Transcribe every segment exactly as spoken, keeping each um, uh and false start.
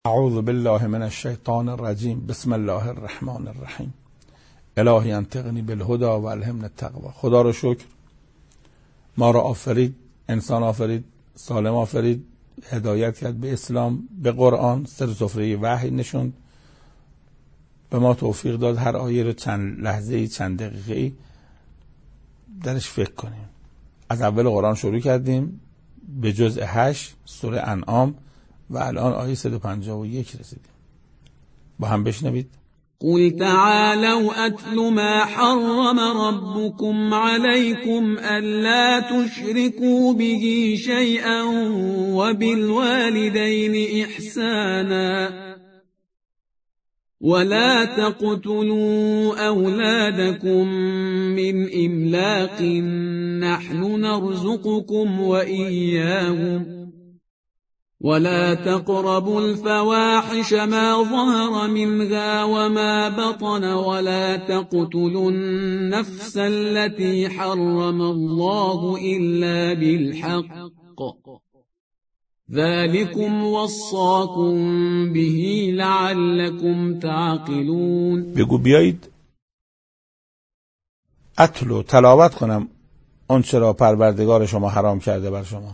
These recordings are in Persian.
اعوذ بالله من الشیطان الرجیم. بسم الله الرحمن الرحیم. الهی انطقنی بالهدی و الهمنی التقوی. خدا رو شکر، ما را آفرید، انسان آفرید، سالم آفرید، هدایت کرد به اسلام، به قرآن، سر سفره وحی نشوند، به ما توفیق داد هر آیه رو چند لحظه ای چند دقیقه ای درش فکر کنیم. از اول قرآن شروع کردیم به جزء هشت سوره انعام و الان آیه صد و پنجاه و یک رسیدیم. با هم بشنوید. قل تعالوا أتل ما حرم ربكم عليكم ألا تشركوا به شيئا وبالوالدين إحسانا ولا تقتلوا أولادكم من إملاق نحن نرزقكم وإياهم ولا تقربوا الفواحش ما ظهر منها وما بطن ولا تقتلوا النفس التي حرم الله إلا بالحق ذلكم وصاكم به لعلكم تعقلون. بگو بیایید اتلو تلاوت کنم آنچه را پروردگار شما حرام کرده بر شما.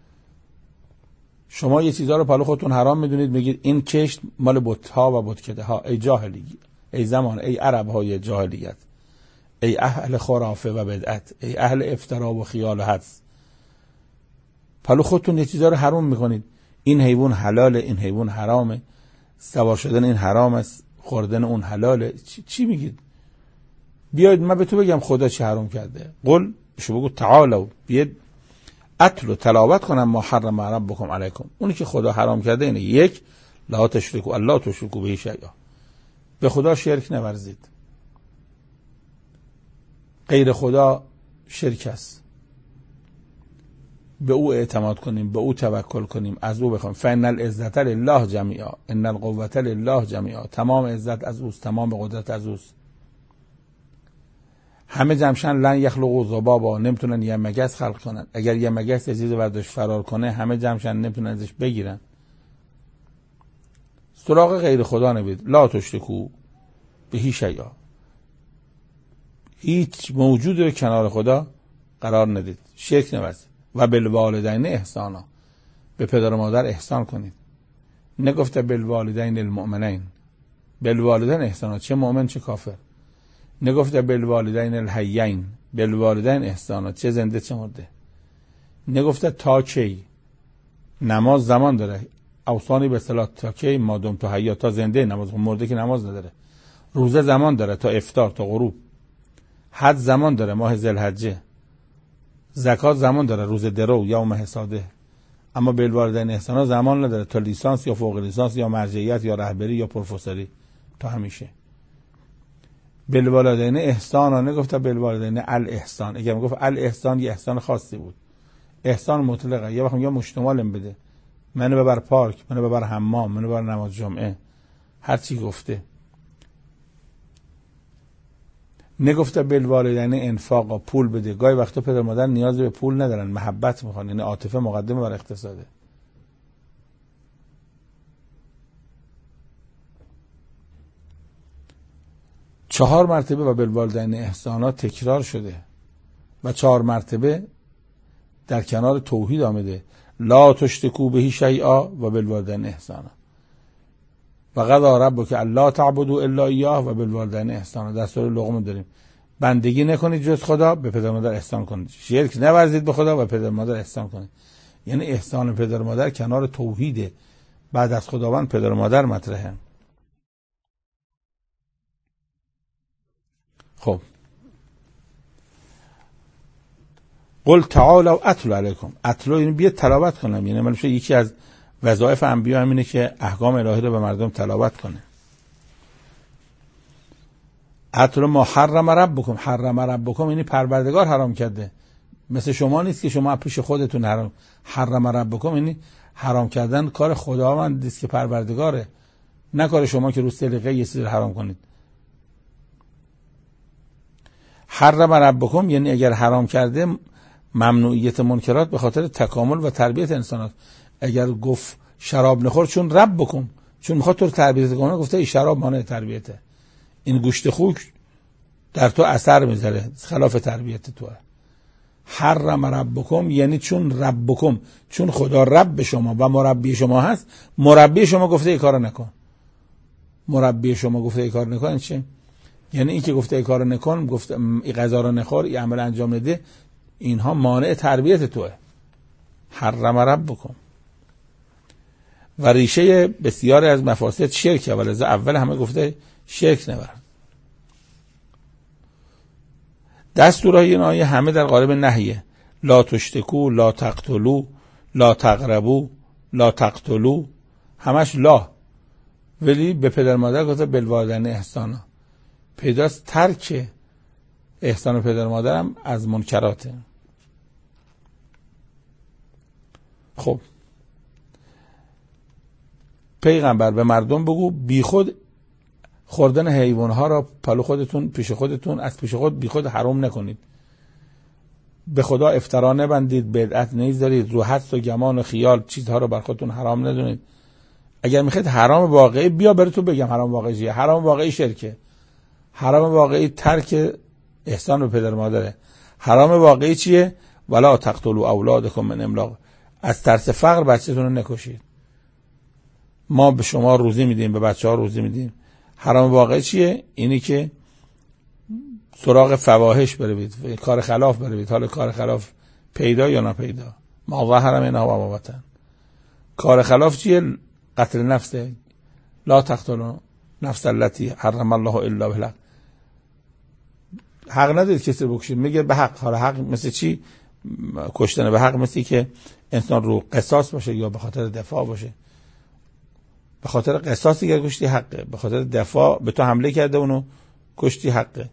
شما یه چیزا رو پلو خودتون حرام میدونید، میگید این کشت مال بت‌ها و بتکده ها. ای جاهلی، ای زمان، ای عرب های جاهلیت، ای اهل خرافه و بدعت، ای اهل افترا و خیال و حدس، پلو خودتون یه چیزا رو حرام میکنید. این حیوان حلاله، این حیوان حرامه، سوار شدن این حرام است، خوردن اون حلاله. چی, چی میگید؟ بیاید من به تو بگم خدا چی حرام کرده. قل شو بگو تعالوا، بیاید اتلو تلاوت کنم ما حرم ربکم علیکم. اونی که خدا حرام کرده اینه: یک، لا تشرکو الله تشرکو به شیئا، به خدا شرک نورزید. غیر خدا شرک است. به او اعتماد کنیم، به او توکل کنیم، از او بخوایم. فان العزة لله جمیعا ان القوة لله جمیعا. تمام عزت از اوست، تمام قدرت از اوست. همه جمشن لن یخلقوا ذبابا، نمیتونن یه مگس خلق کنن. اگر یه مگس یه چیزی برداشت فرار کنه همه جمشن نمیتونن ازش بگیرن. سراغ غیر خدا نبید. لا تشرکو به شیئا، هیچ موجودی رو کنار خدا قرار ندید، شرک نورزید. و بالوالدین احسانا، به پدر و مادر احسان کنید. نگفته بالوالدین المؤمنین، بالوالدین احسانا، چه مؤمن چه کافر. نگفته بالوالدین الحیین، بالوالدین احسانا، چه زنده چه مرده. نگفته تا کی، نماز زمان داره، اوصانی به صلات تا کی ما دم تو حیا، تا زنده نماز، مرده که نماز نداره. روزه زمان داره تا افطار تا غروب. حج زمان داره ماه ذوالحجه. زکات زمان داره روز درو یوم حساده. اما بالوالدین احسانا زمان نداره تا لیسانس یا فوق لیسانس یا مرجعیت یا رهبری یا پروفسوری، تا همیشه. بالوالدین احسان، نگفته بالوالدین الاحسان. اگر میگفت الاحسان یه احسان خاصی بود. احسان مطلقه. یه وقت میگه مشتمالم بده، منو ببر پارک، منو ببر حمام، منو ببر نماز جمعه، هر چی گفته. نگفته بالوالدین انفاق، پول بده. گاهی وقتا پدر مادر نیاز به پول ندارن، محبت میخوان، یعنی عاطفه مقدمه بر اقتصاده. چهار مرتبه و بالوالدین احسانا تکرار شده و چهار مرتبه در کنار توحید آمده: لا تشرکوا به شیئا و بالوالدین احسانا و قضی ربک الا تعبدوا الا ایاه و بالوالدین احسانا. در سوره لقمان داریم: بندگی نکنید جز خدا، به پدر مادر احسان کنید. شرک نورزید به خدا و پدر مادر احسان کنید. یعنی احسان پدر مادر کنار توحید، بعد از خداوند پدر مادر مطرحه. خب قل تعالوا اتل علیکم. اتلو یعنی بیاد تلاوت کنم، یعنی من یکی از وظایف انبیا همینه که احکام الهی رو به مردم تلاوت کنه. اتلو ما حرم ربکم. حرم ربکم یعنی پروردگار حرام کرده. مثل شما نیست که شما پیش خودتون حرام. حرم ربکم یعنی حرام کردن کار خداوند است که پروردگاره، نه کار شما که رو سلیقه یه چیزی حرام کنید. حرم ربکم یعنی اگر حرام کرده ممنوعیت منکرات به خاطر تکامل و تربیت انسانات. اگر گفت شراب نخور چون رب بکن، چون میخواد تو رو تربیت کنه. گفته این شراب مانع تربیته، این گوشت خوک در تو اثر میذاره، خلاف تربیت توه. حرم ربکم یعنی چون ربکم، چون خدا رب شما و مربی شما هست، مربی شما گفته این کارو نکن. مربی شما گفته این کارو نکن چه؟ یعنی این که گفته این کارو نکن، گفته این غذا رو نخور، این عمل انجام نده، اینها مانع تربیت توه. حرم ربکم. و ریشه بسیاری از مفاسد شرکه، ولذا اول همه گفته شرک نورد. دستورهای این آیه همه در قالب نهیه. لا تشتکو، لا تقتلو، لا تقربو، لا تقتلو، همش لا. ولی به پدر مادر گفته بالوالدین احسانا. پیداست ترک احسان پدر مادر هم از منکراته. خب پیغمبر به مردم بگو بی خود خوردن حیوانها را پلو خودتون پیش خودتون از پیش خود بی خود حرام نکنید. به خدا افترا نبندید، بدعت نیذارید، رو حدس و گمان و خیال چیزها رو بر خودتون حرام ندونید. اگر میخواید حرام واقعی بیا براتون بگم حرام واقعی چیه. حرام واقعی شرکه. حرام واقعی ترک احسان به پدر مادره. حرام واقعی چیه؟ ولا تقتلوا اولادکم من املاق. از ترس فقر بچه‌تون رو نکشید. ما به شما روزی میدیم، به بچه‌ها روزی میدیم. حرام واقعی چیه؟ اینی که سراغ فواحش بروید، کار خلاف بروید. حالا کار خلاف پیدا یا ناپیدا، ما ظهر منها و ما بطن. کار خلاف چیه؟ قتل نفسه. لا تقتلوا نفس التي حرم الله الا بالحق. حق ندید کسی بکشید، میگه به حق. حالا حق مثل چی؟ کشتن به حق مثل که انسان رو قصاص باشه یا به خاطر دفاع باشه. به خاطر قصاص اگر کشتی حقه، به خاطر دفاع به تو حمله کرده اونو کشتی حقه.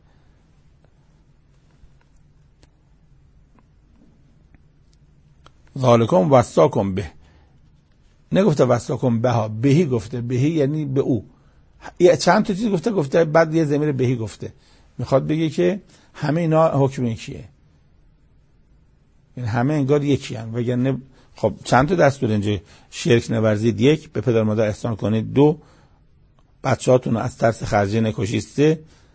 ذالکم وصاکم به، نگفته وصاکم بها، بهی گفته. بهی یعنی به او. چند تا چیز گفته گفته بعد یه ضمیر بهی گفته. میخواد بگه که همه اینا حکم یکیه، این همه انگار یکی هم. وگرنه خب چند تا دستور اینجا؟ شرک نورزید، یک، به پدر مادر احسان کنید، دو، بچه‌هاتون رو از ترس خرجی نکشید، سه،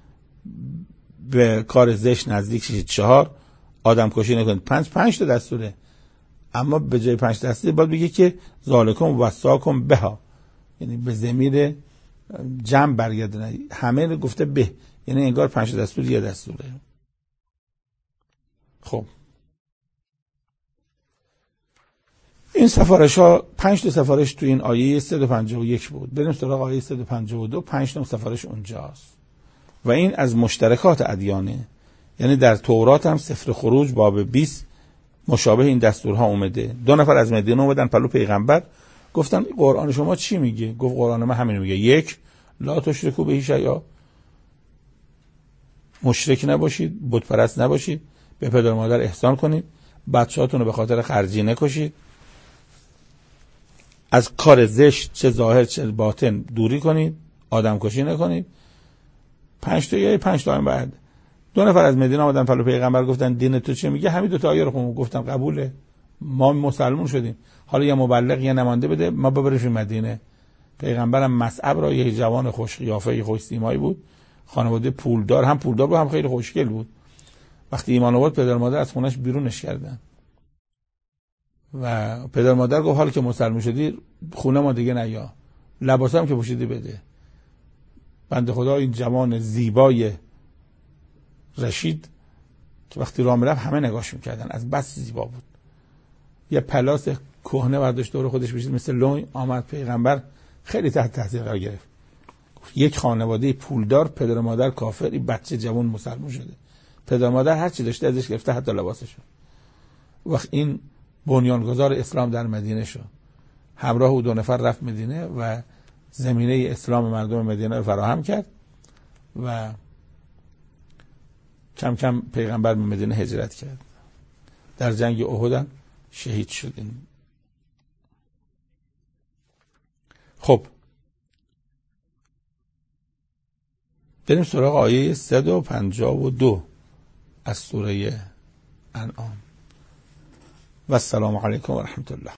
به کار زشت نزدیک شید، چهار، آدم کشی نکنید، پنج. پنج تا دستوره. اما به جای پنج دستور باید بگه که ذالکم وصاکم بها، یعنی به ضمیر جمع برگردونه. همه رو گفته به، یعنی انگار پنج دستور یه دستوره. خب این سفارش ها، پنج تا سفارش تو این آیه صد و پنجاه و یک بود. بریم سراغ آیه صد و پنجاه و دو. پنج تا سفارش اونجاست و این از مشترکات ادیانه. یعنی در تورات هم سفر خروج باب بیست مشابه این دستورها اومده. دو نفر از مدینه اومدن پلو پیغمبر، گفتن قرآن شما چی میگه؟ گفت قرآن ما همین میگه. یک، لا تشرکو به شیئا، مشرک نباشید، بت پرست نباشید، به پدر مادر احسان کنید، بچه‌هاتون رو به خاطر خرجی نکشید، از کار زشت چه ظاهر چه باطن دوری کنید، آدم کشی نکنید. پنج تا یا پنج تا هم بعد دو نفر از مدینه آمدن پلو پیغمبر، گفتن دین تو چه میگه؟ همین دو تا آیه رو خوندم. گفتم قبوله، ما مسلمان شدیم، حالا یه مبلغ یه نماینده بده ما ببریم مدینه. پیغمبرم مصعب را یه جوان خوش قیافه خوش سیمایی بود، خانواده پولدار، هم پولدار بود هم خیلی خوشگل بود. وقتی ایمان آورد پدر مادر از خونش بیرونش کردن و پدر مادر گفت حالا که مسلمان شدی خونه ما دیگه نیا، لباسام که پوشیدی بده. بنده خدا این جوان زیبای رشید که وقتی راه میرفت همه نگاهش میکردن، از بس زیبا بود. یه پلاس کهنه برداشت دور خودش بشید مثل لون. آمد پیغمبر خیلی تحت تاثیر قرار گرفت. یک خانواده پولدار، پدر مادر کافر، این بچه جوان مسلمان شده. پدر مادر هر چی داشته ازش گرفته، حتی لباسشو. وقت این بنیانگذار اسلام در مدینه شد. همراه او دو نفر رفت مدینه و زمینه اسلام مردم مدینه رو فراهم کرد و کم کم پیغمبر به مدینه هجرت کرد. در جنگ احد هم شهید شدیم. خب بریم سراغ آیه صد و پنجاه و دو از سوره انعام. و السلام علیکم و رحمت الله.